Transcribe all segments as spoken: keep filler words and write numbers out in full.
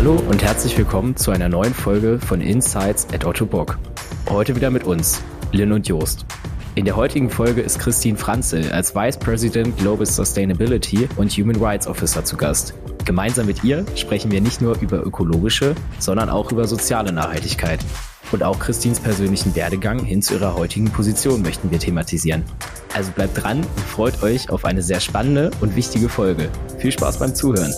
Hallo und herzlich willkommen zu einer neuen Folge von Insights at Otto Bock. Heute wieder mit uns, Lynn und Jost. In der heutigen Folge ist Christine Franzel als Vice President Global Sustainability und Human Rights Officer zu Gast. Gemeinsam mit ihr sprechen wir nicht nur über ökologische, sondern auch über soziale Nachhaltigkeit. Und auch Christines persönlichen Werdegang hin zu ihrer heutigen Position möchten wir thematisieren. Also bleibt dran und freut euch auf eine sehr spannende und wichtige Folge. Viel Spaß beim Zuhören.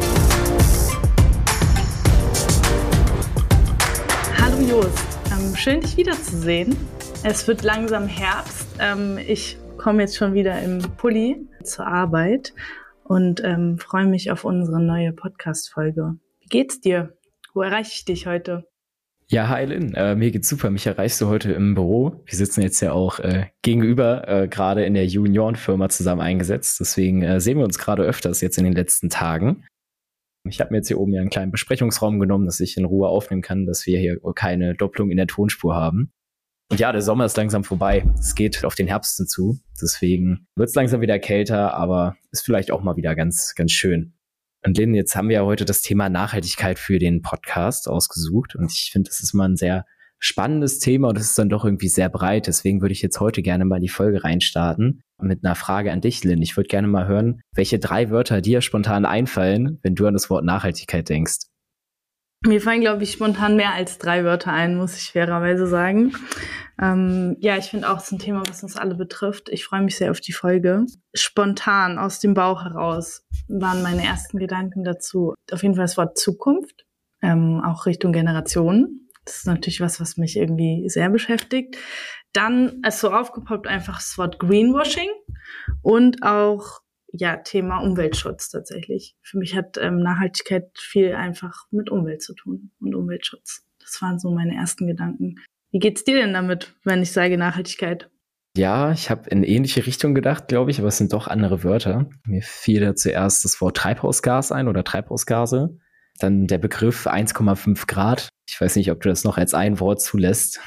Hallo Jost, ähm, schön dich wiederzusehen. Es wird langsam Herbst. Ähm, ich komme jetzt schon wieder im Pulli zur Arbeit und ähm, freue mich auf unsere neue Podcast-Folge. Wie geht's dir? Wo erreiche ich dich heute? Ja, hi Lynn, äh, mir geht's super. Mich erreichst du heute im Büro. Wir sitzen jetzt ja auch äh, gegenüber, äh, gerade in der Juniorenfirma zusammen eingesetzt. Deswegen äh, sehen wir uns gerade öfters jetzt in den letzten Tagen. Ich habe mir jetzt hier oben ja einen kleinen Besprechungsraum genommen, dass ich in Ruhe aufnehmen kann, dass wir hier keine Doppelung in der Tonspur haben. Und ja, der Sommer ist langsam vorbei. Es geht auf den Herbst hinzu. Deswegen wird es langsam wieder kälter, aber ist vielleicht auch mal wieder ganz, ganz schön. Und Lynn, jetzt haben wir ja heute das Thema Nachhaltigkeit für den Podcast ausgesucht. Und ich finde, das ist mal ein sehr spannendes Thema und es ist dann doch irgendwie sehr breit. Deswegen würde ich jetzt heute gerne mal in die Folge reinstarten mit einer Frage an dich, Lynn. Ich würde gerne mal hören, welche drei Wörter dir spontan einfallen, wenn du an das Wort Nachhaltigkeit denkst. Mir fallen, glaube ich, spontan mehr als drei Wörter ein, muss ich fairerweise sagen. Ähm, ja, ich finde auch, es ist ein Thema, was uns alle betrifft. Ich freue mich sehr auf die Folge. Spontan, aus dem Bauch heraus, waren meine ersten Gedanken dazu auf jeden Fall das Wort Zukunft, ähm, auch Richtung Generationen. Das ist natürlich was, was mich irgendwie sehr beschäftigt. Dann ist so aufgepoppt einfach das Wort Greenwashing und auch ja, Thema Umweltschutz tatsächlich. Für mich hat ähm, Nachhaltigkeit viel einfach mit Umwelt zu tun und Umweltschutz. Das waren so meine ersten Gedanken. Wie geht's dir denn damit, wenn ich sage Nachhaltigkeit? Ja, ich habe in ähnliche Richtung gedacht, glaube ich, aber es sind doch andere Wörter. Mir fiel da zuerst das Wort Treibhausgas ein oder Treibhausgase. Dann der Begriff eins Komma fünf Grad. Ich weiß nicht, ob du das noch als ein Wort zulässt.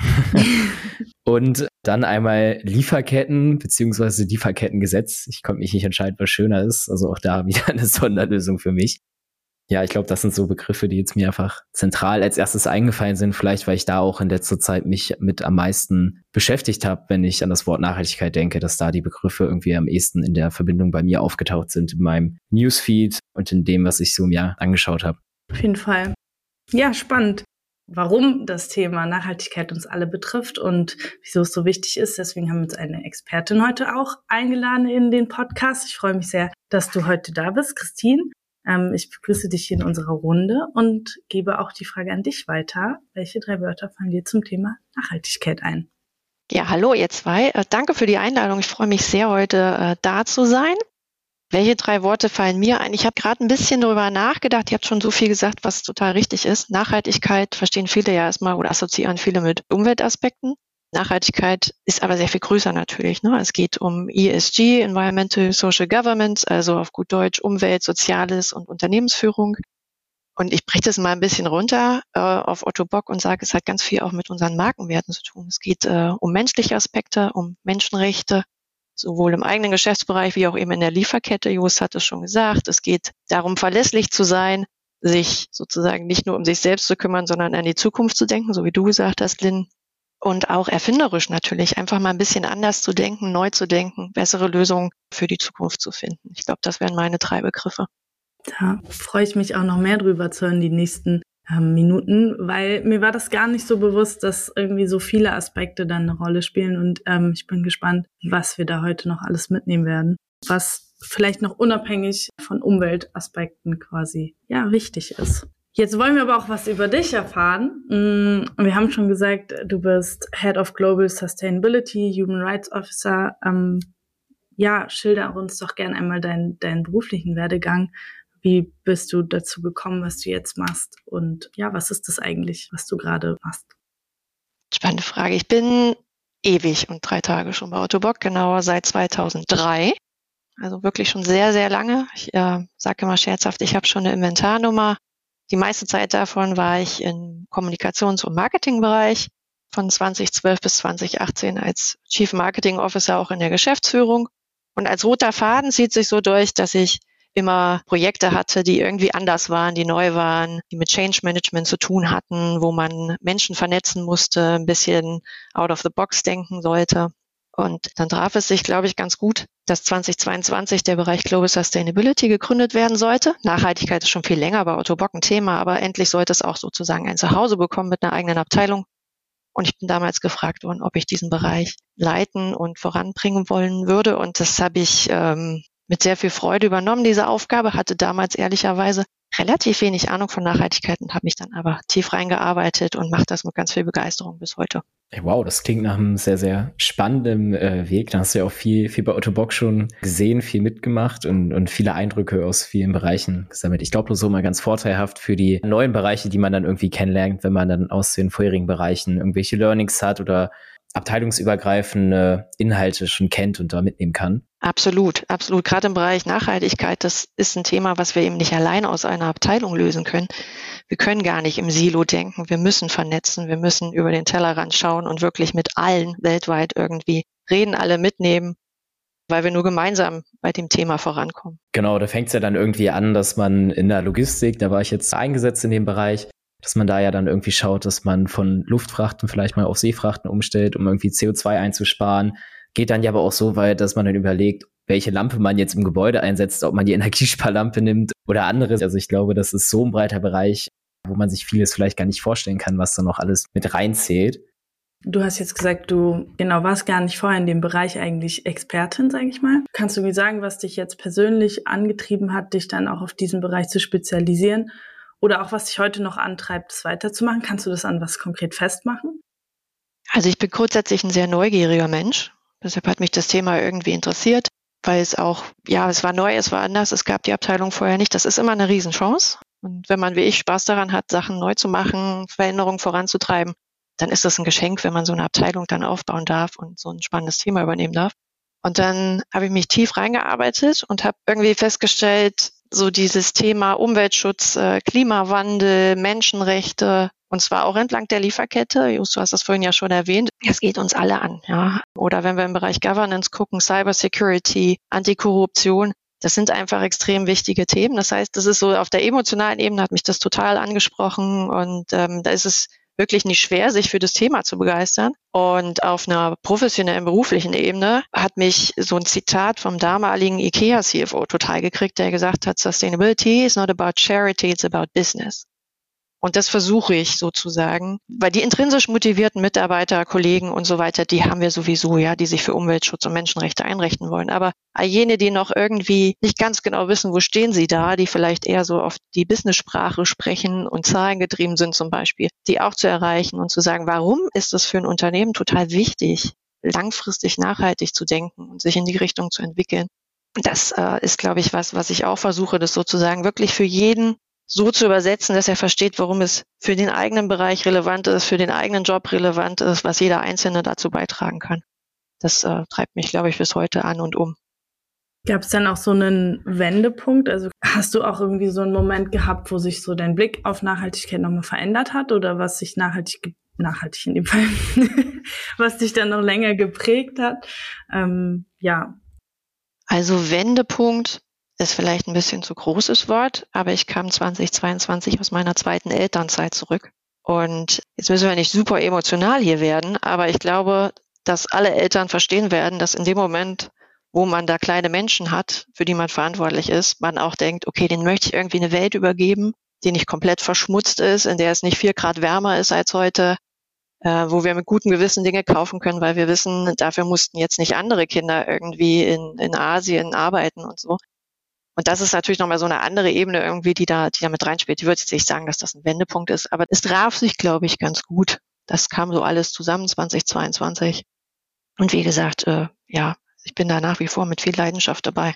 Und dann einmal Lieferketten bzw. Lieferkettengesetz. Ich konnte mich nicht entscheiden, was schöner ist. Also auch da wieder eine Sonderlösung für mich. Ja, ich glaube, das sind so Begriffe, die jetzt mir einfach zentral als erstes eingefallen sind. Vielleicht, weil ich da auch in letzter Zeit mich mit am meisten beschäftigt habe, wenn ich an das Wort Nachhaltigkeit denke, dass da die Begriffe irgendwie am ehesten in der Verbindung bei mir aufgetaucht sind, in meinem Newsfeed und in dem, was ich so im Jahr angeschaut habe. Auf jeden Fall. Ja, spannend. Warum das Thema Nachhaltigkeit uns alle betrifft und wieso es so wichtig ist. Deswegen haben wir uns eine Expertin heute auch eingeladen in den Podcast. Ich freue mich sehr, dass du heute da bist, Christine. Ähm, ich begrüße dich hier in unserer Runde und gebe auch die Frage an dich weiter. Welche drei Wörter fallen dir zum Thema Nachhaltigkeit ein? Ja, hallo ihr zwei. Äh, danke für die Einladung. Ich freue mich sehr, heute äh, da zu sein. Welche drei Worte fallen mir ein? Ich habe gerade ein bisschen darüber nachgedacht. Ihr habt schon so viel gesagt, was total richtig ist. Nachhaltigkeit verstehen viele ja erstmal oder assoziieren viele mit Umweltaspekten. Nachhaltigkeit ist aber sehr viel größer natürlich, ne? Es geht um E S G, Environmental Social Governance, also auf gut Deutsch Umwelt, Soziales und Unternehmensführung. Und ich breche das mal ein bisschen runter äh, auf Otto Bock und sage, es hat ganz viel auch mit unseren Markenwerten zu tun. Es geht äh, um menschliche Aspekte, um Menschenrechte, sowohl im eigenen Geschäftsbereich wie auch eben in der Lieferkette. Jost hat es schon gesagt. Es geht darum, verlässlich zu sein, sich sozusagen nicht nur um sich selbst zu kümmern, sondern an die Zukunft zu denken, so wie du gesagt hast, Lynn. Und auch erfinderisch natürlich, einfach mal ein bisschen anders zu denken, neu zu denken, bessere Lösungen für die Zukunft zu finden. Ich glaube, das wären meine drei Begriffe. Da freue ich mich auch noch mehr drüber zu hören, die nächsten ähm, Minuten, weil mir war das gar nicht so bewusst, dass irgendwie so viele Aspekte dann eine Rolle spielen und ähm, ich bin gespannt, was wir da heute noch alles mitnehmen werden, was vielleicht noch unabhängig von Umweltaspekten quasi ja wichtig ist. Jetzt wollen wir aber auch was über dich erfahren. Wir haben schon gesagt, du bist Head of Global Sustainability, Human Rights Officer. Ähm, ja, schilder uns doch gerne einmal deinen, deinen beruflichen Werdegang. Wie bist du dazu gekommen, was du jetzt machst? Und ja, was ist das eigentlich, was du gerade machst? Spannende Frage. Ich bin ewig und drei Tage schon bei Otto Bock, genauer seit zweitausenddrei. Also wirklich schon sehr, sehr lange. Ich äh, sage immer scherzhaft, ich habe schon eine Inventarnummer. Die meiste Zeit davon war ich im Kommunikations- und Marketingbereich, von zweitausendzwölf bis zweitausendachtzehn als Chief Marketing Officer auch in der Geschäftsführung. Und als roter Faden zieht sich so durch, dass ich immer Projekte hatte, die irgendwie anders waren, die neu waren, die mit Change Management zu tun hatten, wo man Menschen vernetzen musste, ein bisschen out of the box denken sollte. Und dann traf es sich, glaube ich, ganz gut, dass zweitausendzweiundzwanzig der Bereich Global Sustainability gegründet werden sollte. Nachhaltigkeit ist schon viel länger bei Otto Bock ein Thema, aber endlich sollte es auch sozusagen ein Zuhause bekommen mit einer eigenen Abteilung. Und ich bin damals gefragt worden, ob ich diesen Bereich leiten und voranbringen wollen würde. Und das habe ich ähm, mit sehr viel Freude übernommen, diese Aufgabe. Hatte damals ehrlicherweise relativ wenig Ahnung von Nachhaltigkeit und habe mich dann aber tief reingearbeitet und mache das mit ganz viel Begeisterung bis heute. Wow, das klingt nach einem sehr, sehr spannenden äh, Weg. Da hast du ja auch viel, viel bei Otto Bock schon gesehen, viel mitgemacht und, und viele Eindrücke aus vielen Bereichen gesammelt. Ich glaube, das ist so mal ganz vorteilhaft für die neuen Bereiche, die man dann irgendwie kennenlernt, wenn man dann aus den vorherigen Bereichen irgendwelche Learnings hat oder abteilungsübergreifende Inhalte schon kennt und da mitnehmen kann. Absolut, absolut. Gerade im Bereich Nachhaltigkeit, das ist ein Thema, was wir eben nicht alleine aus einer Abteilung lösen können. Wir können gar nicht im Silo denken. Wir müssen vernetzen, wir müssen über den Tellerrand schauen und wirklich mit allen weltweit irgendwie reden, alle mitnehmen, weil wir nur gemeinsam bei dem Thema vorankommen. Genau, da fängt es ja dann irgendwie an, dass man in der Logistik, da war ich jetzt eingesetzt in dem Bereich, dass man da ja dann irgendwie schaut, dass man von Luftfrachten vielleicht mal auf Seefrachten umstellt, um irgendwie C O zwei einzusparen. Geht dann ja aber auch so weit, dass man dann überlegt, welche Lampe man jetzt im Gebäude einsetzt, ob man die Energiesparlampe nimmt oder anderes. Also ich glaube, das ist so ein breiter Bereich, wo man sich vieles vielleicht gar nicht vorstellen kann, was da noch alles mit reinzählt. Du hast jetzt gesagt, du genau warst gar nicht vorher in dem Bereich eigentlich Expertin, sage ich mal. Kannst du mir sagen, was dich jetzt persönlich angetrieben hat, dich dann auch auf diesen Bereich zu spezialisieren? Oder auch was dich heute noch antreibt, das weiterzumachen? Kannst du das an was konkret festmachen? Also ich bin grundsätzlich ein sehr neugieriger Mensch. Deshalb hat mich das Thema irgendwie interessiert, weil es auch, ja, es war neu, es war anders, es gab die Abteilung vorher nicht. Das ist immer eine Riesenchance. Und wenn man wie ich Spaß daran hat, Sachen neu zu machen, Veränderungen voranzutreiben, dann ist das ein Geschenk, wenn man so eine Abteilung dann aufbauen darf und so ein spannendes Thema übernehmen darf. Und dann habe ich mich tief reingearbeitet und habe irgendwie festgestellt, so dieses Thema Umweltschutz, äh, Klimawandel, Menschenrechte, und zwar auch entlang der Lieferkette. Just, du hast das vorhin ja schon erwähnt. Es geht uns alle an, ja. Oder wenn wir im Bereich Governance gucken, Cybersecurity, Antikorruption, das sind einfach extrem wichtige Themen. Das heißt, das ist so auf der emotionalen Ebene hat mich das total angesprochen und ähm, da ist es wirklich nicht schwer, sich für das Thema zu begeistern. Und auf einer professionellen, beruflichen Ebene hat mich so ein Zitat vom damaligen IKEA-C F O total gekriegt, der gesagt hat, Sustainability is not about charity, it's about business. Und das versuche ich sozusagen, weil die intrinsisch motivierten Mitarbeiter, Kollegen und so weiter, die haben wir sowieso, ja, die sich für Umweltschutz und Menschenrechte einrichten wollen. Aber all jene, die noch irgendwie nicht ganz genau wissen, wo stehen sie da, die vielleicht eher so auf die Business-Sprache sprechen und zahlengetrieben sind zum Beispiel, die auch zu erreichen und zu sagen, warum ist es für ein Unternehmen total wichtig, langfristig nachhaltig zu denken und sich in die Richtung zu entwickeln. Das äh, ist, glaube ich, was, was ich auch versuche, das sozusagen wirklich für jeden so zu übersetzen, dass er versteht, warum es für den eigenen Bereich relevant ist, für den eigenen Job relevant ist, was jeder Einzelne dazu beitragen kann. Das äh, treibt mich, glaube ich, bis heute an und um. Gab es dann auch so einen Wendepunkt? Also hast du auch irgendwie so einen Moment gehabt, wo sich so dein Blick auf Nachhaltigkeit nochmal verändert hat oder was sich nachhaltig, nachhaltig in dem Fall, was dich dann noch länger geprägt hat? Ähm, ja. Also Wendepunkt ist vielleicht ein bisschen zu großes Wort, aber ich kam zweitausendzweiundzwanzig aus meiner zweiten Elternzeit zurück. Und jetzt müssen wir nicht super emotional hier werden, aber ich glaube, dass alle Eltern verstehen werden, dass in dem Moment, wo man da kleine Menschen hat, für die man verantwortlich ist, man auch denkt, okay, denen möchte ich irgendwie eine Welt übergeben, die nicht komplett verschmutzt ist, in der es nicht vier Grad wärmer ist als heute, äh, wo wir mit gutem Gewissen Dinge kaufen können, weil wir wissen, dafür mussten jetzt nicht andere Kinder irgendwie in, in Asien arbeiten und so. Und das ist natürlich nochmal so eine andere Ebene irgendwie, die da, die da mit reinspielt. Ich würde jetzt nicht sagen, dass das ein Wendepunkt ist, aber es traf sich, glaube ich, ganz gut. Das kam so alles zusammen zweitausendzweiundzwanzig. Und wie gesagt, äh, ja, ich bin da nach wie vor mit viel Leidenschaft dabei.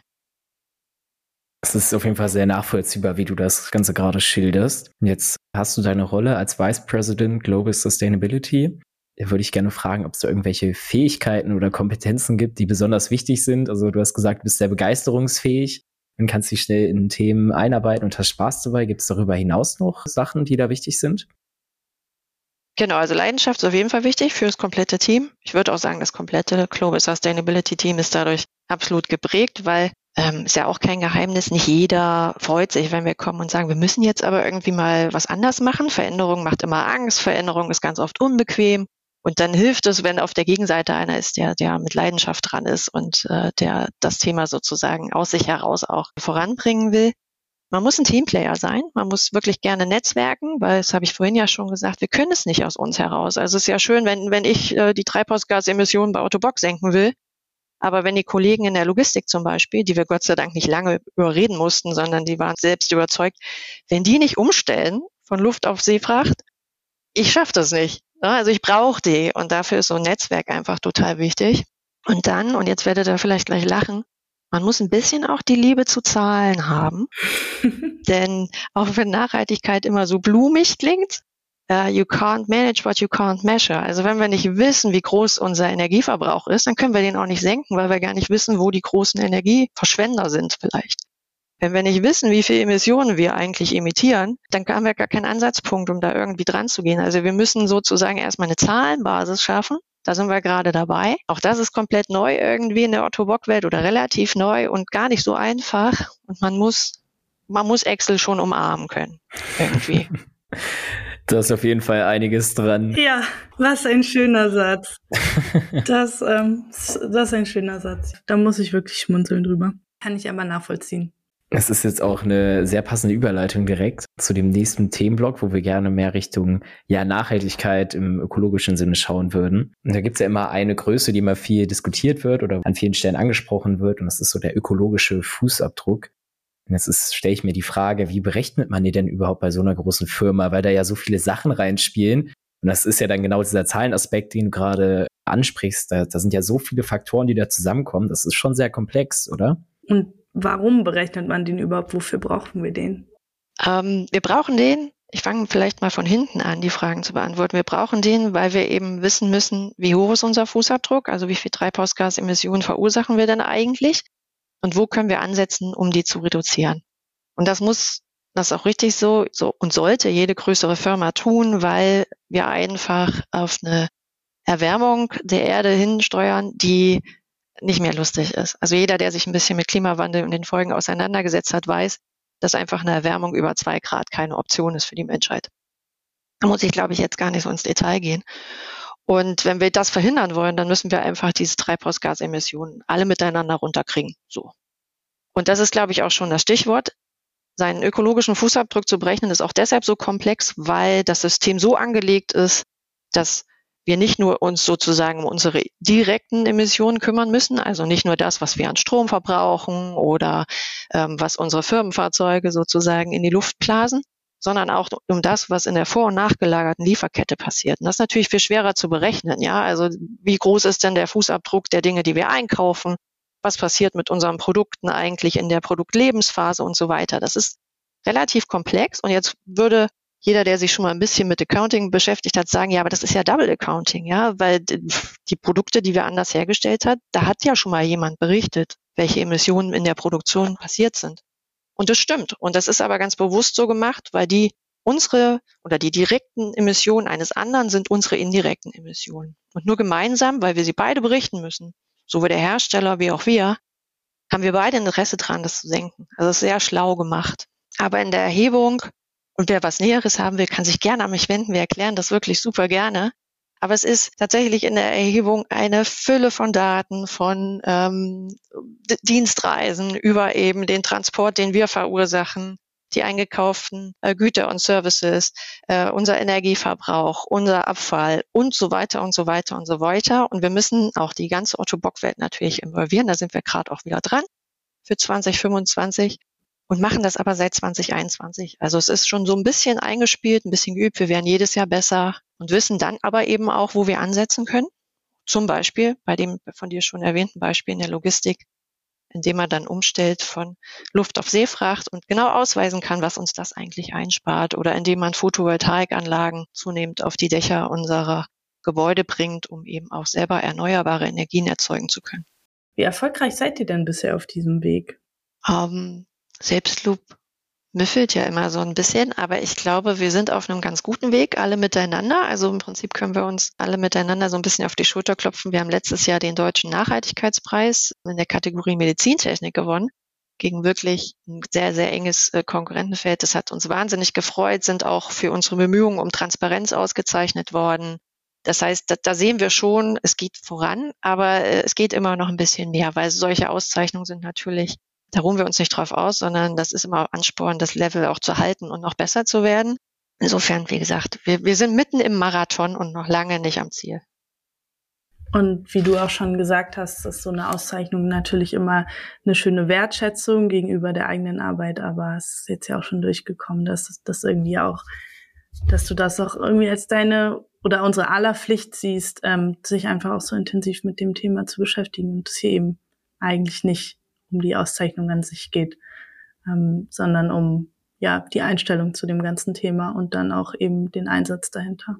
Es ist auf jeden Fall sehr nachvollziehbar, wie du das Ganze gerade schilderst. Und jetzt hast du deine Rolle als Vice President Global Sustainability. Da würde ich gerne fragen, ob es da irgendwelche Fähigkeiten oder Kompetenzen gibt, die besonders wichtig sind. Also du hast gesagt, du bist sehr begeisterungsfähig. Dann kannst du dich schnell in Themen einarbeiten und hast Spaß dabei. Gibt es darüber hinaus noch Sachen, die da wichtig sind? Genau, also Leidenschaft ist auf jeden Fall wichtig für das komplette Team. Ich würde auch sagen, das komplette Global Sustainability Team ist dadurch absolut geprägt, weil Ähm, ist ja auch kein Geheimnis. Nicht jeder freut sich, wenn wir kommen und sagen, wir müssen jetzt aber irgendwie mal was anders machen. Veränderung macht immer Angst. Veränderung ist ganz oft unbequem. Und dann hilft es, wenn auf der Gegenseite einer ist, der, der mit Leidenschaft dran ist und äh, der das Thema sozusagen aus sich heraus auch voranbringen will. Man muss ein Teamplayer sein. Man muss wirklich gerne netzwerken, weil, das habe ich vorhin ja schon gesagt, wir können es nicht aus uns heraus. Also es ist ja schön, wenn, wenn ich äh, die Treibhausgasemissionen bei Otto Bock senken will. Aber wenn die Kollegen in der Logistik zum Beispiel, die wir Gott sei Dank nicht lange überreden mussten, sondern die waren selbst überzeugt, wenn die nicht umstellen von Luft auf Seefracht, ich schaffe das nicht. Also ich brauche die und dafür ist so ein Netzwerk einfach total wichtig. Und dann, und jetzt werdet ihr vielleicht gleich lachen, man muss ein bisschen auch die Liebe zu Zahlen haben, denn auch wenn Nachhaltigkeit immer so blumig klingt, Uh, you can't manage what you can't measure. Also wenn wir nicht wissen, wie groß unser Energieverbrauch ist, dann können wir den auch nicht senken, weil wir gar nicht wissen, wo die großen Energieverschwender sind vielleicht. Wenn wir nicht wissen, wie viele Emissionen wir eigentlich emittieren, dann haben wir gar keinen Ansatzpunkt, um da irgendwie dran zu gehen. Also wir müssen sozusagen erstmal eine Zahlenbasis schaffen. Da sind wir gerade dabei. Auch das ist komplett neu irgendwie in der Otto-Bock-Welt oder relativ neu und gar nicht so einfach. Und man muss, man muss Excel schon umarmen können irgendwie. Da ist auf jeden Fall einiges dran. Ja, was ein schöner Satz. Das, ähm, das ist ein schöner Satz. Da muss ich wirklich schmunzeln drüber. Kann ich aber nachvollziehen. Es ist jetzt auch eine sehr passende Überleitung direkt zu dem nächsten Themenblock, wo wir gerne mehr Richtung ja, Nachhaltigkeit im ökologischen Sinne schauen würden. Und da gibt es ja immer eine Größe, die immer viel diskutiert wird oder an vielen Stellen angesprochen wird. Und das ist so der ökologische Fußabdruck. Und jetzt stelle ich mir die Frage, wie berechnet man den denn überhaupt bei so einer großen Firma, weil da ja so viele Sachen reinspielen. Und das ist ja dann genau dieser Zahlenaspekt, den du gerade ansprichst. Da, da sind ja so viele Faktoren, die da zusammenkommen. Das ist schon sehr komplex, oder? Und warum berechnet man den überhaupt? Wofür brauchen wir den? Ähm, wir brauchen den, ich fange vielleicht mal von hinten an, die Fragen zu beantworten. Wir brauchen den, weil wir eben wissen müssen, wie hoch ist unser Fußabdruck, also wie viel Treibhausgasemissionen verursachen wir denn eigentlich? Und wo können wir ansetzen, um die zu reduzieren? Und das muss, das ist auch richtig so, so und sollte jede größere Firma tun, weil wir einfach auf eine Erwärmung der Erde hinsteuern, die nicht mehr lustig ist. Also jeder, der sich ein bisschen mit Klimawandel und den Folgen auseinandergesetzt hat, weiß, dass einfach eine Erwärmung über zwei Grad keine Option ist für die Menschheit. Da muss ich, glaube ich, jetzt gar nicht so ins Detail gehen. Und wenn wir das verhindern wollen, dann müssen wir einfach diese Treibhausgasemissionen alle miteinander runterkriegen. So. Und das ist, glaube ich, auch schon das Stichwort. Seinen ökologischen Fußabdruck zu berechnen, ist auch deshalb so komplex, weil das System so angelegt ist, dass wir nicht nur uns sozusagen um unsere direkten Emissionen kümmern müssen, also nicht nur das, was wir an Strom verbrauchen oder ähm, was unsere Firmenfahrzeuge sozusagen in die Luft blasen, sondern auch um das, was in der vor- und nachgelagerten Lieferkette passiert. Und das ist natürlich viel schwerer zu berechnen, ja. Also wie groß ist denn der Fußabdruck der Dinge, die wir einkaufen? Was passiert mit unseren Produkten eigentlich in der Produktlebensphase und so weiter? Das ist relativ komplex. Und jetzt würde jeder, der sich schon mal ein bisschen mit Accounting beschäftigt hat, sagen, ja, aber das ist ja Double Accounting, ja, weil die Produkte, die wir anders hergestellt haben, da hat ja schon mal jemand berichtet, welche Emissionen in der Produktion passiert sind. Und das stimmt. Und das ist aber ganz bewusst so gemacht, weil die unsere oder die direkten Emissionen eines anderen sind unsere indirekten Emissionen. Und nur gemeinsam, weil wir sie beide berichten müssen, sowohl der Hersteller wie auch wir, haben wir beide Interesse dran, das zu senken. Also das ist sehr schlau gemacht. Aber in der Erhebung, und wer was Näheres haben will, kann sich gerne an mich wenden. Wir erklären das wirklich super gerne. Aber es ist tatsächlich in der Erhebung eine Fülle von Daten, von ähm, D- Dienstreisen über eben den Transport, den wir verursachen, die eingekauften äh, Güter und Services, äh, unser Energieverbrauch, unser Abfall und so weiter und so weiter und so weiter. Und wir müssen auch die ganze Otto-Bock-Welt natürlich involvieren. Da sind wir gerade auch wieder dran für zwanzig fünfundzwanzig. Und machen das aber seit zwanzig einundzwanzig. Also es ist schon so ein bisschen eingespielt, ein bisschen geübt. Wir werden jedes Jahr besser und wissen dann aber eben auch, wo wir ansetzen können. Zum Beispiel bei dem von dir schon erwähnten Beispiel in der Logistik, indem man dann umstellt von Luft auf Seefracht und genau ausweisen kann, was uns das eigentlich einspart. Oder indem man Photovoltaikanlagen zunehmend auf die Dächer unserer Gebäude bringt, um eben auch selber erneuerbare Energien erzeugen zu können. Wie erfolgreich seid ihr denn bisher auf diesem Weg? Ähm, Selbstlob müffelt ja immer so ein bisschen, aber ich glaube, wir sind auf einem ganz guten Weg, alle miteinander. Also im Prinzip können wir uns alle miteinander so ein bisschen auf die Schulter klopfen. Wir haben letztes Jahr den Deutschen Nachhaltigkeitspreis in der Kategorie Medizintechnik gewonnen. gegen wirklich ein sehr, sehr enges äh, Konkurrentenfeld. Das hat uns wahnsinnig gefreut, sind auch für unsere Bemühungen um Transparenz ausgezeichnet worden. Das heißt, da, da sehen wir schon, es geht voran, aber äh, es geht immer noch ein bisschen mehr, weil solche Auszeichnungen sind natürlich, da ruhen wir uns nicht drauf aus, sondern das ist immer Ansporn, das Level auch zu halten und noch besser zu werden. Insofern, wie gesagt, wir, wir sind mitten im Marathon und noch lange nicht am Ziel. Und wie du auch schon gesagt hast, ist so eine Auszeichnung natürlich immer eine schöne Wertschätzung gegenüber der eigenen Arbeit, aber es ist jetzt ja auch schon durchgekommen, dass das irgendwie auch, dass du das auch irgendwie als deine oder unsere aller Pflicht siehst, ähm, sich einfach auch so intensiv mit dem Thema zu beschäftigen und es hier eben eigentlich nicht um die Auszeichnung an sich geht, ähm, sondern um ja die Einstellung zu dem ganzen Thema und dann auch eben den Einsatz dahinter.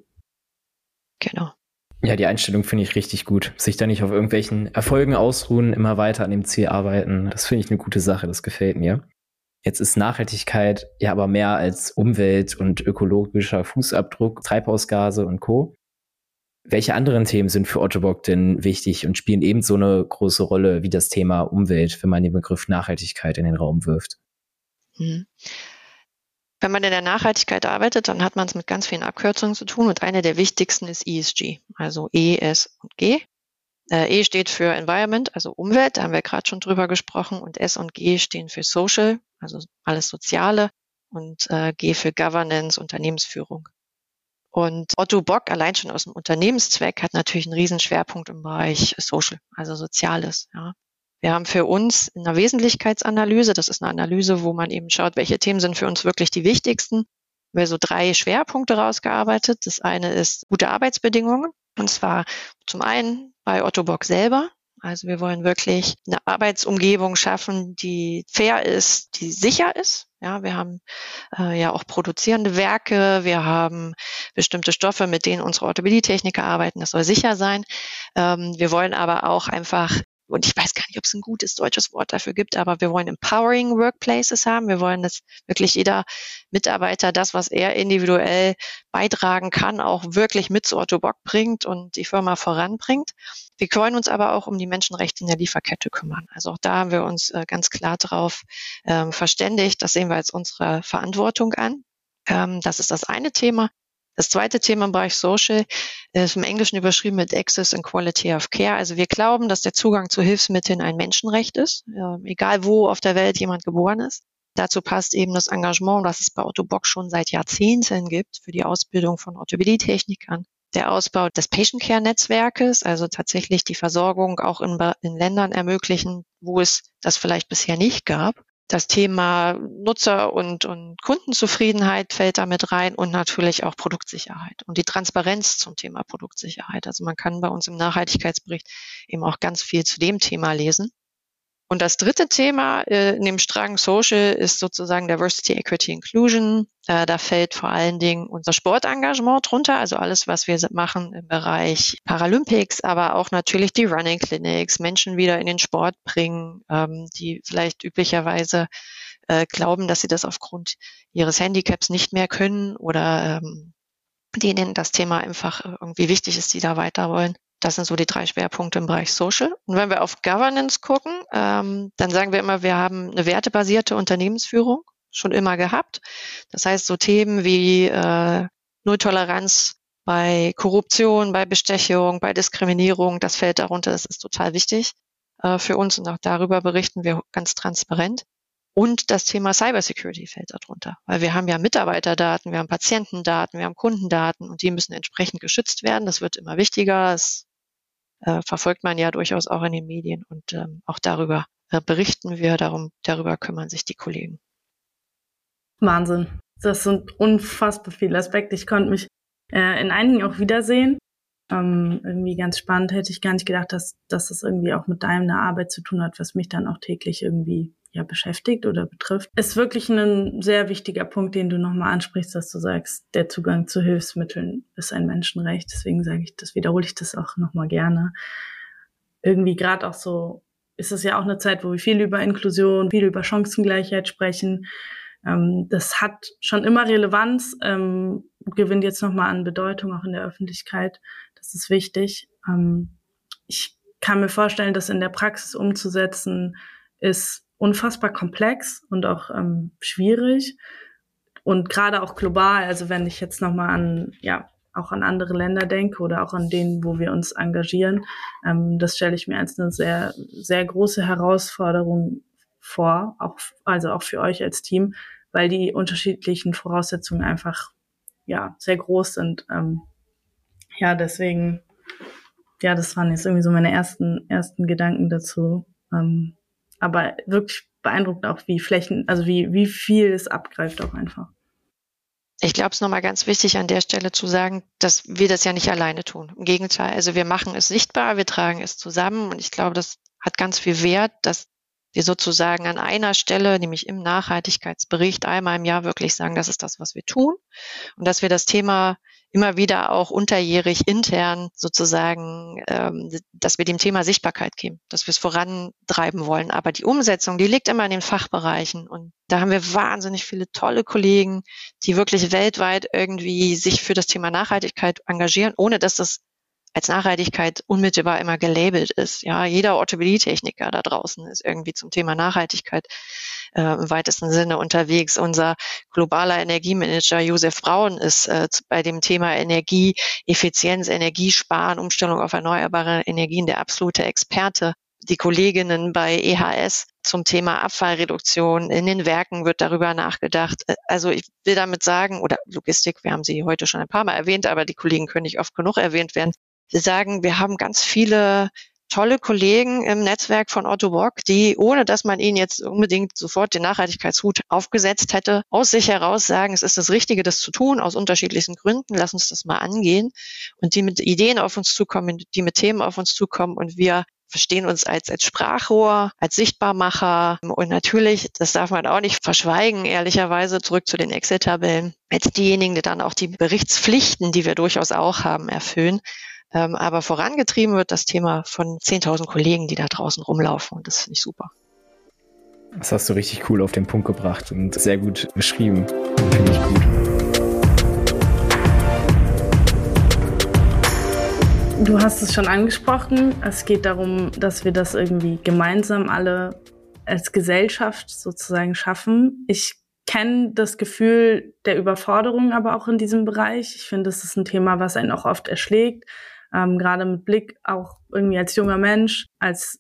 Genau. Ja, die Einstellung finde ich richtig gut. Sich da nicht auf irgendwelchen Erfolgen ausruhen, immer weiter an dem Ziel arbeiten. Das finde ich eine gute Sache, das gefällt mir. Jetzt ist Nachhaltigkeit ja aber mehr als Umwelt- und ökologischer Fußabdruck, Treibhausgase und Co. Welche anderen Themen sind für Otto Bock denn wichtig und spielen ebenso eine große Rolle wie das Thema Umwelt, wenn man den Begriff Nachhaltigkeit in den Raum wirft? Mhm. Wenn man in der Nachhaltigkeit arbeitet, dann hat man es mit ganz vielen Abkürzungen zu tun und eine der wichtigsten ist E S G, also E, S und G. Äh, E steht für Environment, also Umwelt, da haben wir gerade schon drüber gesprochen, und S und G stehen für Social, also alles Soziale, und äh, G für Governance, Unternehmensführung. Und Otto Bock, allein schon aus dem Unternehmenszweck, hat natürlich einen riesen Schwerpunkt im Bereich Social, also Soziales. Ja. Wir haben für uns in einer Wesentlichkeitsanalyse, das ist eine Analyse, wo man eben schaut, welche Themen sind für uns wirklich die wichtigsten, haben wir so drei Schwerpunkte rausgearbeitet. Das eine ist gute Arbeitsbedingungen, und zwar zum einen bei Otto Bock selber. Also wir wollen wirklich eine Arbeitsumgebung schaffen, die fair ist, die sicher ist. Ja, wir haben äh, ja auch produzierende Werke, wir haben bestimmte Stoffe, mit denen unsere Orthopädietechniker arbeiten. Das soll sicher sein. Ähm, wir wollen aber auch einfach, und ich weiß gar nicht, ob es ein gutes deutsches Wort dafür gibt, aber wir wollen empowering Workplaces haben. Wir wollen, dass wirklich jeder Mitarbeiter das, was er individuell beitragen kann, auch wirklich mit zu Otto Bock bringt und die Firma voranbringt. Wir wollen uns aber auch um die Menschenrechte in der Lieferkette kümmern. Also auch da haben wir uns äh, ganz klar drauf ähm, verständigt. Das sehen wir als unsere Verantwortung an. Ähm, das ist das eine Thema. Das zweite Thema im Bereich Social ist im Englischen überschrieben mit Access and Quality of Care. Also wir glauben, dass der Zugang zu Hilfsmitteln ein Menschenrecht ist, äh, egal wo auf der Welt jemand geboren ist. Dazu passt eben das Engagement, das es bei Otto Bock schon seit Jahrzehnten gibt für die Ausbildung von Orthopädietechnikern. Der Ausbau des Patient Care Netzwerkes, also tatsächlich die Versorgung auch in, in Ländern ermöglichen, wo es das vielleicht bisher nicht gab. Das Thema Nutzer- und, und Kundenzufriedenheit fällt damit rein und natürlich auch Produktsicherheit und die Transparenz zum Thema Produktsicherheit. Also man kann bei uns im Nachhaltigkeitsbericht eben auch ganz viel zu dem Thema lesen. Und das dritte Thema äh, in dem Strang Social ist sozusagen Diversity, Equity, Inclusion. Äh, da fällt vor allen Dingen unser Sportengagement drunter, also alles, was wir machen im Bereich Paralympics, aber auch natürlich die Running Clinics, Menschen wieder in den Sport bringen, ähm, die vielleicht üblicherweise äh, glauben, dass sie das aufgrund ihres Handicaps nicht mehr können oder ähm, denen das Thema einfach irgendwie wichtig ist, die da weiter wollen. Das sind so die drei Schwerpunkte im Bereich Social. Und wenn wir auf Governance gucken, ähm, dann sagen wir immer, wir haben eine wertebasierte Unternehmensführung schon immer gehabt. Das heißt, so Themen wie äh, Nulltoleranz bei Korruption, bei Bestechung, bei Diskriminierung, das fällt darunter. Das ist total wichtig äh, für uns und auch darüber berichten wir ganz transparent. Und das Thema Cybersecurity fällt darunter, weil wir haben ja Mitarbeiterdaten, wir haben Patientendaten, wir haben Kundendaten und die müssen entsprechend geschützt werden. Das wird immer wichtiger. Das äh, verfolgt man ja durchaus auch in den Medien und ähm, auch darüber äh, berichten wir, darum, darüber kümmern sich die Kollegen. Wahnsinn. Das sind unfassbar viele Aspekte. Ich konnte mich äh, in einigen auch wiedersehen. Ähm, irgendwie ganz spannend. Hätte ich gar nicht gedacht, dass, dass das irgendwie auch mit deiner Arbeit zu tun hat, was mich dann auch täglich irgendwie ja beschäftigt oder betrifft. Ist wirklich ein sehr wichtiger Punkt, den du nochmal ansprichst, dass du sagst, der Zugang zu Hilfsmitteln ist ein Menschenrecht. Deswegen sage ich, das wiederhole ich das auch nochmal gerne. Irgendwie gerade auch so ist es ja auch eine Zeit, wo wir viel über Inklusion, viel über Chancengleichheit sprechen. Ähm, das hat schon immer Relevanz, ähm, gewinnt jetzt nochmal an Bedeutung auch in der Öffentlichkeit. Das ist wichtig. Ähm, ich kann mir vorstellen, das in der Praxis umzusetzen ist unfassbar komplex und auch ähm, schwierig und gerade auch global. Also wenn ich jetzt nochmal an, ja, auch an andere Länder denke oder auch an denen, wo wir uns engagieren, ähm, das stelle ich mir als eine sehr, sehr große Herausforderung vor, auch, also auch für euch als Team, weil die unterschiedlichen Voraussetzungen einfach, ja, sehr groß sind. Ähm, ja, deswegen, ja, das waren jetzt irgendwie so meine ersten, ersten Gedanken dazu. Ähm, aber wirklich beeindruckend auch, wie Flächen, also wie, wie viel es abgreift auch einfach. Ich glaube, es ist nochmal ganz wichtig an der Stelle zu sagen, dass wir das ja nicht alleine tun. Im Gegenteil, also wir machen es sichtbar, wir tragen es zusammen und ich glaube, das hat ganz viel Wert, dass wir sozusagen an einer Stelle, nämlich im Nachhaltigkeitsbericht, einmal im Jahr wirklich sagen, das ist das, was wir tun und dass wir das Thema immer wieder auch unterjährig intern sozusagen, ähm, dass wir dem Thema Sichtbarkeit geben, dass wir es vorantreiben wollen. Aber die Umsetzung, die liegt immer in den Fachbereichen und da haben wir wahnsinnig viele tolle Kollegen, die wirklich weltweit irgendwie sich für das Thema Nachhaltigkeit engagieren, ohne dass das als Nachhaltigkeit unmittelbar immer gelabelt ist. Ja, jeder Orthopädietechniker da draußen ist irgendwie zum Thema Nachhaltigkeit äh, im weitesten Sinne unterwegs. Unser globaler Energiemanager Josef Braun ist äh, bei dem Thema Energieeffizienz, Energiesparen, Umstellung auf erneuerbare Energien der absolute Experte. Die Kolleginnen bei E H S zum Thema Abfallreduktion in den Werken wird darüber nachgedacht. Also ich will damit sagen, oder Logistik, wir haben sie heute schon ein paar Mal erwähnt, aber die Kollegen können nicht oft genug erwähnt werden. Wir sagen, wir haben ganz viele tolle Kollegen im Netzwerk von Otto Bock, die, ohne dass man ihnen jetzt unbedingt sofort den Nachhaltigkeitshut aufgesetzt hätte, aus sich heraus sagen, es ist das Richtige, das zu tun, aus unterschiedlichsten Gründen, lass uns das mal angehen. Und die mit Ideen auf uns zukommen, die mit Themen auf uns zukommen und wir verstehen uns als, als Sprachrohr, als Sichtbarmacher und natürlich, das darf man auch nicht verschweigen, ehrlicherweise zurück zu den Excel-Tabellen, als diejenigen, die dann auch die Berichtspflichten, die wir durchaus auch haben, erfüllen. Ähm, aber vorangetrieben wird das Thema von zehntausend Kollegen, die da draußen rumlaufen und das finde ich super. Das hast du richtig cool auf den Punkt gebracht und sehr gut beschrieben. Finde ich gut. Du hast es schon angesprochen. Es geht darum, dass wir das irgendwie gemeinsam alle als Gesellschaft sozusagen schaffen. Ich kenne das Gefühl der Überforderung aber auch in diesem Bereich. Ich finde, das ist ein Thema, was einen auch oft erschlägt. Ähm, gerade mit Blick auch irgendwie als junger Mensch, als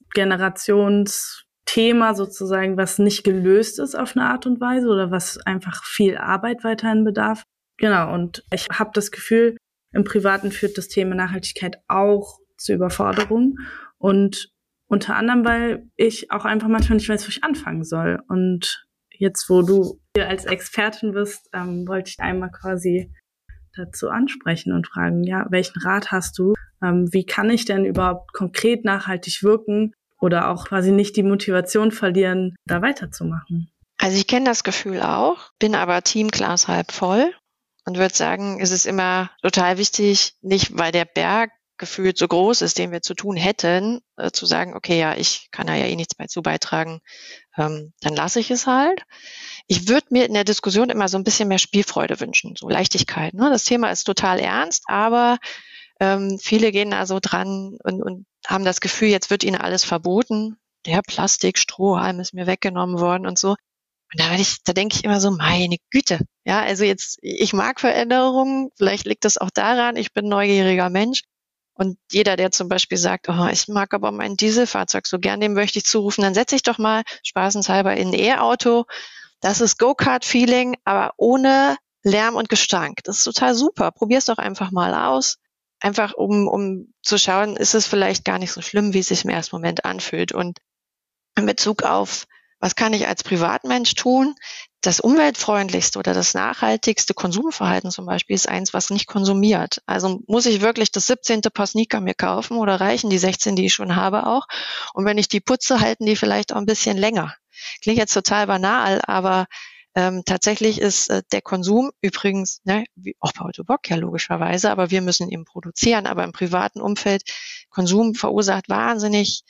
Generationsthema sozusagen, was nicht gelöst ist auf eine Art und Weise oder was einfach viel Arbeit weiterhin bedarf. Genau, und ich habe das Gefühl, im Privaten führt das Thema Nachhaltigkeit auch zu Überforderung und unter anderem, weil ich auch einfach manchmal nicht weiß, wo ich anfangen soll. Und jetzt, wo du hier als Expertin bist, ähm, wollte ich einmal quasi dazu ansprechen und fragen, ja, welchen Rat hast du? Ähm, wie kann ich denn überhaupt konkret nachhaltig wirken oder auch quasi nicht die Motivation verlieren, da weiterzumachen? Also ich kenne das Gefühl auch, bin aber Teamglas halb voll und würde sagen, es ist immer total wichtig, nicht weil der Berg gefühlt so groß ist, den wir zu tun hätten, äh, zu sagen, okay, ja, ich kann da ja eh nichts mehr zu beitragen, ähm, dann lasse ich es halt. Ich würde mir in der Diskussion immer so ein bisschen mehr Spielfreude wünschen, so Leichtigkeit. Ne? Das Thema ist total ernst, aber ähm, viele gehen da so dran und, und haben das Gefühl, jetzt wird ihnen alles verboten. Der Plastikstrohhalm ist mir weggenommen worden und so. Und da, ich, da denke ich immer so, meine Güte. Ja, also jetzt, ich mag Veränderungen, vielleicht liegt das auch daran, ich bin ein neugieriger Mensch. Und jeder, der zum Beispiel sagt, oh, ich mag aber mein Dieselfahrzeug so gern, dem möchte ich zurufen, dann setze ich doch mal spaßenshalber in ein E-Auto. Das ist Go-Kart-Feeling, aber ohne Lärm und Gestank. Das ist total super. Probier's doch einfach mal aus. Einfach um, um zu schauen, ist es vielleicht gar nicht so schlimm, wie es sich im ersten Moment anfühlt. Und in Bezug auf, was kann ich als Privatmensch tun? Das umweltfreundlichste oder das nachhaltigste Konsumverhalten zum Beispiel ist eins, was nicht konsumiert. Also muss ich wirklich das siebzehnte Paar Sneaker mir kaufen oder reichen die sechzehn, die ich schon habe auch? Und wenn ich die putze, halten die vielleicht auch ein bisschen länger. Klingt jetzt total banal, aber ähm, tatsächlich ist äh, der Konsum übrigens, ne, wie auch bei Otto Bock ja logischerweise, aber wir müssen ihn produzieren. Aber im privaten Umfeld, Konsum verursacht wahnsinnig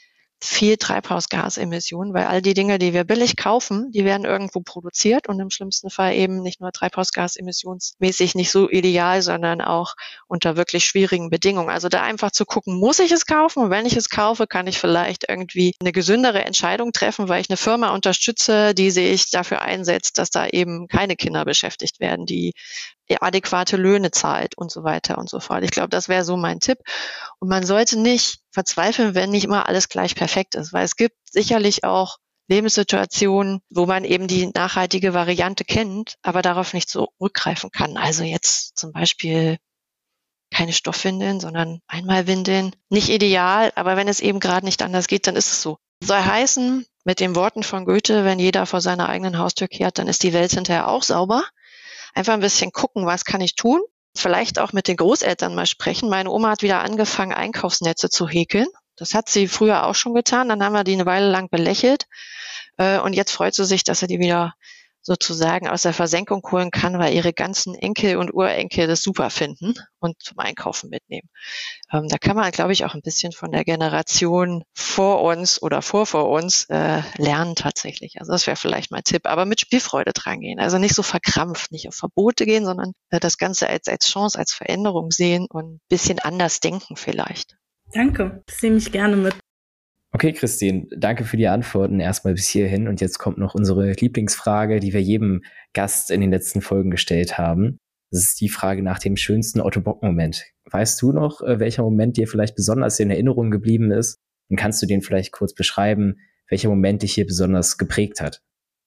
viel Treibhausgasemissionen, weil all die Dinge, die wir billig kaufen, die werden irgendwo produziert und im schlimmsten Fall eben nicht nur treibhausgasemissionsmäßig nicht so ideal, sondern auch unter wirklich schwierigen Bedingungen. Also da einfach zu gucken, muss ich es kaufen? Und wenn ich es kaufe, kann ich vielleicht irgendwie eine gesündere Entscheidung treffen, weil ich eine Firma unterstütze, die sich dafür einsetzt, dass da eben keine Kinder beschäftigt werden, die adäquate Löhne zahlt und so weiter und so fort. Ich glaube, das wäre so mein Tipp. Und man sollte nicht verzweifeln, wenn nicht immer alles gleich perfekt ist, weil es gibt sicherlich auch Lebenssituationen, wo man eben die nachhaltige Variante kennt, aber darauf nicht zurückgreifen kann. Also jetzt zum Beispiel keine Stoffwindeln, sondern Einmalwindeln. Nicht ideal, aber wenn es eben gerade nicht anders geht, dann ist es so. Soll heißen, mit den Worten von Goethe, wenn jeder vor seiner eigenen Haustür kehrt, dann ist die Welt hinterher auch sauber. Einfach ein bisschen gucken, was kann ich tun? Vielleicht auch mit den Großeltern mal sprechen. Meine Oma hat wieder angefangen, Einkaufsnetze zu häkeln. Das hat sie früher auch schon getan. Dann haben wir die eine Weile lang belächelt. Und jetzt freut sie sich, dass sie die wieder sozusagen aus der Versenkung holen kann, weil ihre ganzen Enkel und Urenkel das super finden und zum Einkaufen mitnehmen. Ähm, da kann man, glaube ich, auch ein bisschen von der Generation vor uns oder vor vor uns äh, lernen tatsächlich. Also das wäre vielleicht mein Tipp, aber mit Spielfreude dran gehen. Also nicht so verkrampft, nicht auf Verbote gehen, sondern äh, das Ganze als, als Chance, als Veränderung sehen und ein bisschen anders denken vielleicht. Danke, das nehme ich gerne mit. Okay, Christine, danke für die Antworten erstmal bis hierhin. Und jetzt kommt noch unsere Lieblingsfrage, die wir jedem Gast in den letzten Folgen gestellt haben. Das ist die Frage nach dem schönsten Otto-Bock-Moment. Weißt du noch, welcher Moment dir vielleicht besonders in Erinnerung geblieben ist? Und kannst du den vielleicht kurz beschreiben, welcher Moment dich hier besonders geprägt hat?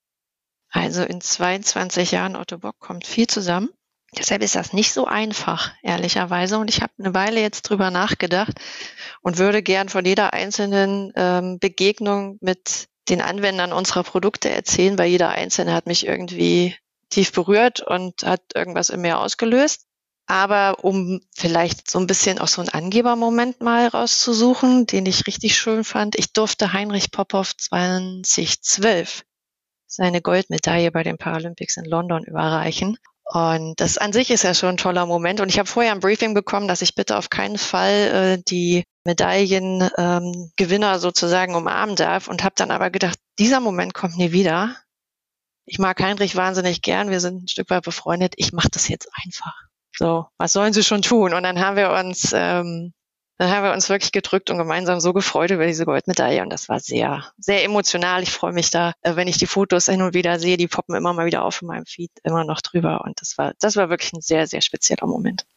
Also in zweiundzwanzig Jahren Otto Bock kommt viel zusammen. Deshalb ist das nicht so einfach, ehrlicherweise. Und ich habe eine Weile jetzt drüber nachgedacht und würde gern von jeder einzelnen ähm, Begegnung mit den Anwendern unserer Produkte erzählen, weil jeder Einzelne hat mich irgendwie tief berührt und hat irgendwas in mir ausgelöst. Aber um vielleicht so ein bisschen auch so einen Angebermoment mal rauszusuchen, den ich richtig schön fand, ich durfte Heinrich Popov zweitausendzwölf seine Goldmedaille bei den Paralympics in London überreichen. Und das an sich ist ja schon ein toller Moment. Und ich habe vorher ein Briefing bekommen, dass ich bitte auf keinen Fall äh, die Medaillengewinner ähm, sozusagen umarmen darf. Und habe dann aber gedacht, dieser Moment kommt nie wieder. Ich mag Heinrich wahnsinnig gern. Wir sind ein Stück weit befreundet. Ich mache das jetzt einfach. So, was sollen sie schon tun? Und dann haben wir uns, ähm, dann haben wir uns wirklich gedrückt und gemeinsam so gefreut über diese Goldmedaille. Und das war sehr, sehr emotional. Ich freue mich da, wenn ich die Fotos hin und wieder sehe. Die poppen immer mal wieder auf in meinem Feed, immer noch drüber. Und das war, das war wirklich ein sehr, sehr spezieller Moment.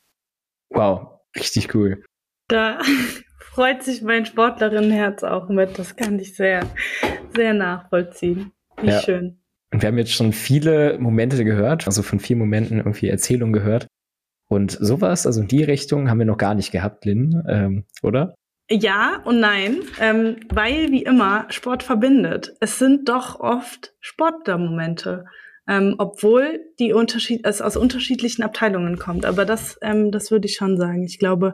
Wow, richtig cool. Da freut sich mein Sportlerinnenherz auch mit. Das kann ich sehr, sehr nachvollziehen. Wie ja. Schön. Und wir haben jetzt schon viele Momente gehört, also von vielen Momenten irgendwie Erzählungen gehört. Und sowas, also in die Richtung, haben wir noch gar nicht gehabt, Lynn, ähm, oder? Ja und nein, ähm, weil wie immer Sport verbindet. Es sind doch oft Sportlermomente, ähm, obwohl die Unterschied es aus unterschiedlichen Abteilungen kommt. Aber das, ähm, das würde ich schon sagen. Ich glaube,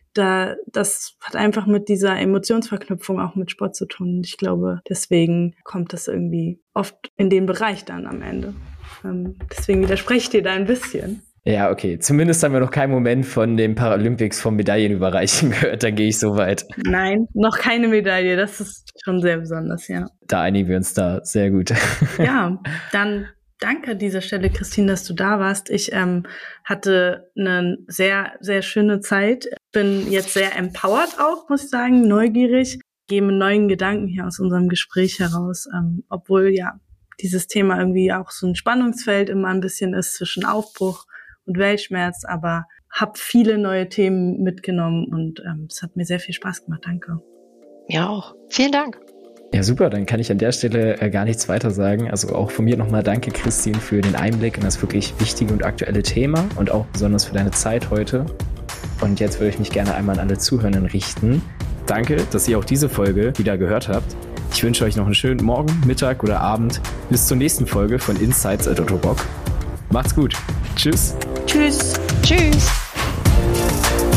da das hat einfach mit dieser Emotionsverknüpfung auch mit Sport zu tun. Und ich glaube, deswegen kommt das irgendwie oft in den Bereich dann am Ende. Ähm, deswegen widerspreche ich dir da ein bisschen. Ja, okay. Zumindest haben wir noch keinen Moment von den Paralympics vom Medaillenüberreichen gehört. Da gehe ich so weit. Nein, noch keine Medaille. Das ist schon sehr besonders, ja. Da einigen wir uns da sehr gut. Ja, dann danke an dieser Stelle, Christine, dass du da warst. Ich ähm, hatte eine sehr, sehr schöne Zeit. Bin jetzt sehr empowered auch, muss ich sagen, neugierig. Gehe mit neuen Gedanken hier aus unserem Gespräch heraus. Ähm, obwohl ja dieses Thema irgendwie auch so ein Spannungsfeld immer ein bisschen ist zwischen Aufbruch und Weltschmerz, aber habe viele neue Themen mitgenommen und ähm, es hat mir sehr viel Spaß gemacht. Danke. Ja auch. Vielen Dank. Ja, super. Dann kann ich an der Stelle äh, gar nichts weiter sagen. Also auch von mir nochmal danke, Christine, für den Einblick in das wirklich wichtige und aktuelle Thema und auch besonders für deine Zeit heute. Und jetzt würde ich mich gerne einmal an alle Zuhörenden richten. Danke, dass ihr auch diese Folge wieder gehört habt. Ich wünsche euch noch einen schönen Morgen, Mittag oder Abend. Bis zur nächsten Folge von Insights at Otto Bock. Macht's gut. Tschüss. Tschüss. Tschüss.